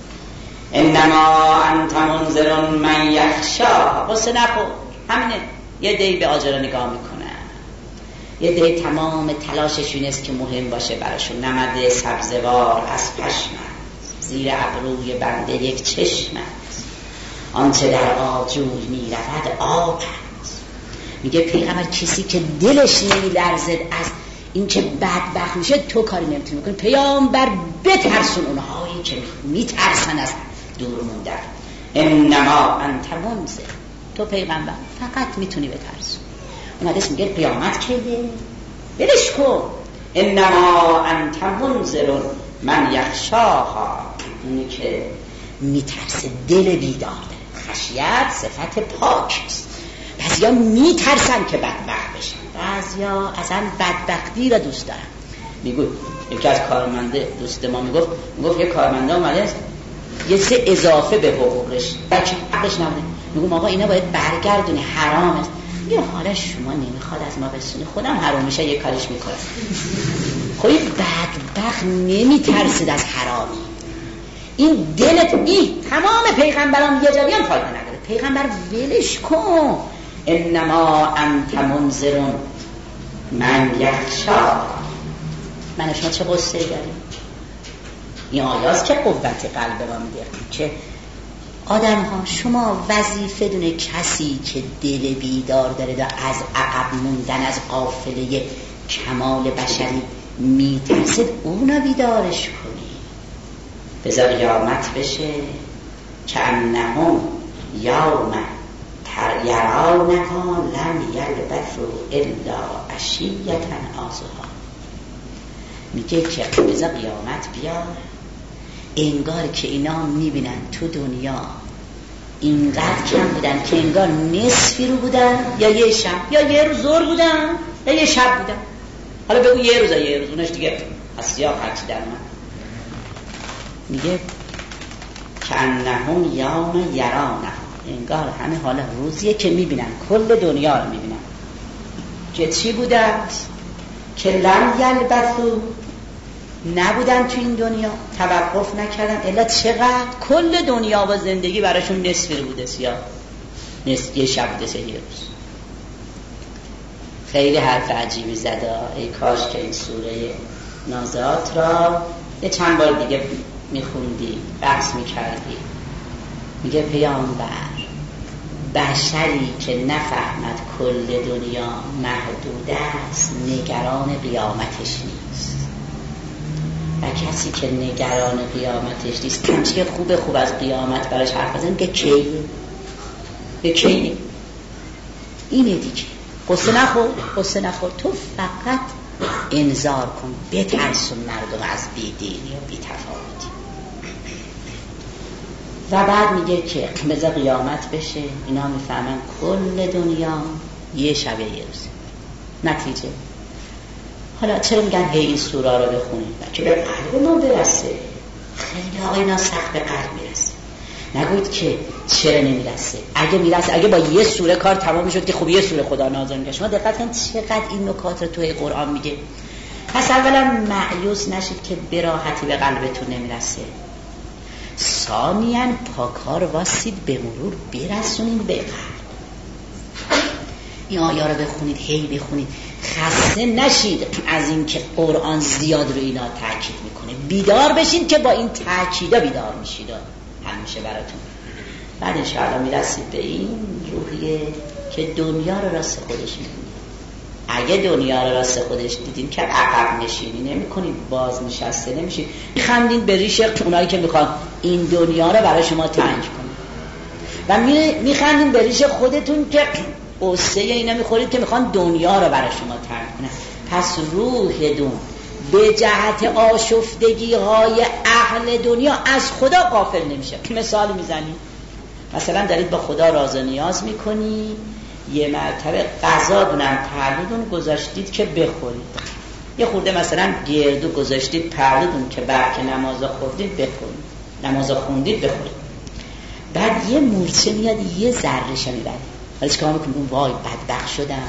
انما انت منذر من یخشا. قصه نخور همینه. یه دی به آجرا نگاه میکنن، یه دی تمام تلاششون است که مهم باشه براشون. نمد سبزوار از پشم زیر ابروی بنده یک چشم است، آنچه در آجوی میرود آب است. میگه پیغمبر کسی که دلش نمیلرزد از این که بدبخت میشه تو کاری نمیتونی بکنی. پیامبر بترسون اونهایی که میترسن از دور موندن. انما انت منذر. تو پیغمبر فقط میتونی بترسون. اومده میگه قیامت کیه؟ بلش کن. انما انت منذر من یخشاها. اونی که میترسه دل بیدار داره. خشیت صفت پاک است. بعضیا میترسن که بدبخت بشن، بعضیا اصلا بدبختی را دوست دارن. میگو یکی از کارمنده دوست ما میگفت میگفت یه کارمنده اومده یه سه اضافه به حقوقش بچه حقش نبوده. میگم آقا اینا باید برگردونه، حرامه. میگه حالا شما نمیخواد از ما بسونه، خودم حرام میشه یه کارش میکنم. خب این بدبخت نمیترسید از حرامی. این دلت ای تمام پیغمبران یه جوری هم فایده نداره. پیغمبر ولش کن. انما انت منذر من یخشا. من شما چه قصه داریم؟ این آیاست که قوت قلب ما میده که آدم ها شما وظیفه دونه کسی که دل بیدار داره و از عقب موندن از قافله کمال بشری میترسد اونو بیدارش کنی. بذار قیامت بشه که انهم یوم یرونها لم یلبثوا الا عشیة آزها. میگه که بذار قیامت بیا انگار که اینا میبینن تو دنیا اینقدر کم بودن که انگار نصفی رو بودن یا یه شب یا یه روز زور بودن یا یه شب بودن. حالا بگو یه روز یا یه روز اونش دیگه از سیاق هرچی در من. میگه که انهم یوم یرونه، انگار همه حالا روزیه که میبینن کل دنیا رو میبینن که چی بودن که لم یلبثوا نبودن تو این دنیا، توقف نکردن الا چقدر کل دنیا و زندگی براشون نصفی رو بوده سیاه نصف یه شب بوده سه یه روز. خیلی حرف عجیبی زده. ای کاش که این سوره نازعات را یه چند بار دیگه میخوندی بحث میکردی. میگه پیامبر بشری که نفهمد کل دنیا محدود است نگران قیامتش نیست، و کسی که نگران قیامتش نیست همچه خوب خوب از قیامت براش حرف بزنیم که کیه به کیه. اینه دیگه. قصه نخور قصه نخور تو فقط انذار کن، بترسون مردم از بیدینی و بی‌تفاوتی. و بعد میگه که بذار قیامت بشه اینا میفهمن کل دنیا یه شب یه روز. نتیجه حالا چرا میگن هی این سوره رو بخونید؟ که به قلب ما برسه. خیلی آقای اینا سخت به قلب میرسه. نگوید که چرا نمیرسه. اگه میرسه، اگه با یه سوره کار تمام میشد که خب یه سوره خدا نازل میکنه. شما دقت کنید چقدر این نکات رو توی قرآن میگه. پس اولا مایوس نشید که به راحتی به قلبتون نمیرسه. ثانیاً پاکار واسید به مرور برسونید به قلب. این آیه رو بخونید، هی بخونید، خسته نشید از این که قرآن زیاد رو اینا تاکید میکنه. بیدار بشید که با این تاکیدا بیدار میشید همیشه براتون. بعد انشاءالله میرسید به این روحیه که دنیا رو راست خودش میدونید. اگه دنیا رو راست خودش دیدین که عقب نشینی نمی کنید، باز نشسته نمیشید، میخندین به ریش اونایی که میخوان این دنیا رو برای شما تنگ کنید و میخندین به ریش خودتون که قصه اینا میخورید که میخوان دنیا رو برای شما تنگ کنن. پس روحتون به جهت آشفتگی های اهل دنیا از خدا غافل نمیشه. مثال میزنید، مثلا دارید با خدا راز و نیاز میکنی، یه مرتبه غذا دونم پرلودون گذاشتید که بخورید، یه خورده مثلا گردو گذاشتید پرلودون که بعد که نماز خوردید بخورید، نماز خوندید بخورید. بعد یه مورچه میاد یه ذره‌ش میبره، حالا چیکار میکنید؟ وای بدبخت شدم.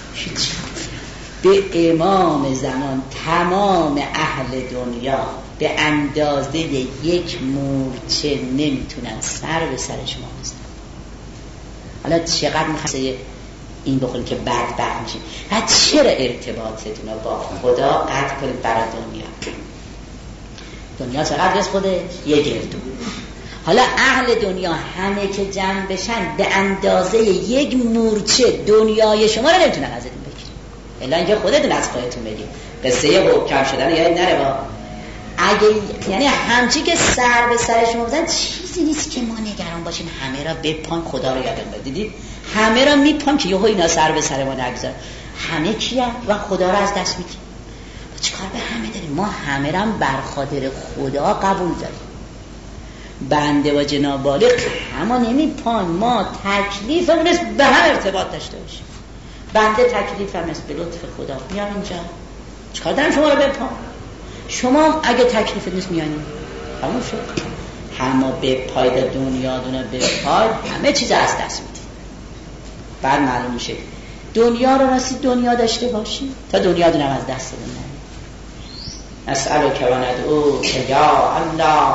به امام زمان تمام اهل دنیا به اندازه یک مورچه نمیتونن سر به سر شما بزنن. حالا چقدر میخواسته این بخورید که بدبخت میشید. و چرا ارتباطتون رو با خدا قطع کنید برای دنیا؟ دنیا چقدر از خودش؟ یک گردو. حالا اهل دنیا همه که جمع بشن به اندازه یک مورچه دنیای شما رو نمیتونن ازتون بگیرن، الا اینکه خودتون از خودتون بگید. قصه محکم شدن یاد نره با اگه یعنی همچی که سر به سر شما بزن چیزی نیست که ما نگران باشیم همه را بپان خدا رو یادم بدید. همه را میپان که یهو اینا سر به سر ما نگذار. همه کیه و خدا رو از دست میدیم. ما چیکار به همه داریم؟ ما همه را بر خاطر خدا قبول داریم. بنده و جناب بالغ اما نمیپان. ما تکلیفمون است به هم ارتباط داشته باشیم. بنده تکلیفم است به لطف خدا میام اینجا. چیکار دارم شما رو بپان؟ شما اگه تکلیف نیست میانیم همون شد. همه به پای دنیا دونه به پای همه چیز از دست میدید. بعد معلوم میشه دنیا رو راستی دنیا داشته باشی تا دنیا دونم از دست بدن. نسألک و ندعو یا الله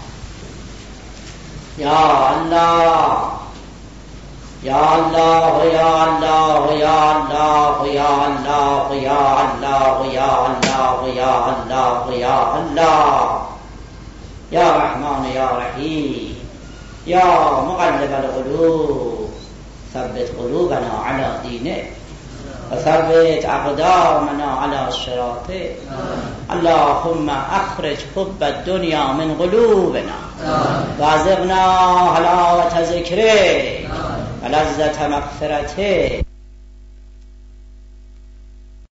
یا الله یا الله یا الله یا الله یا الله یا الله یا الله یا الله یا الله یا رحمان یا رحیم یا مقلب القلوب ثبت قلوبنا علی دینه و ثبت اقدامنا علی صراطه. اللهم اخرج حب الدنیا من قلوبنا و ازغنا حلاوت ذکره و لذت مغفرته.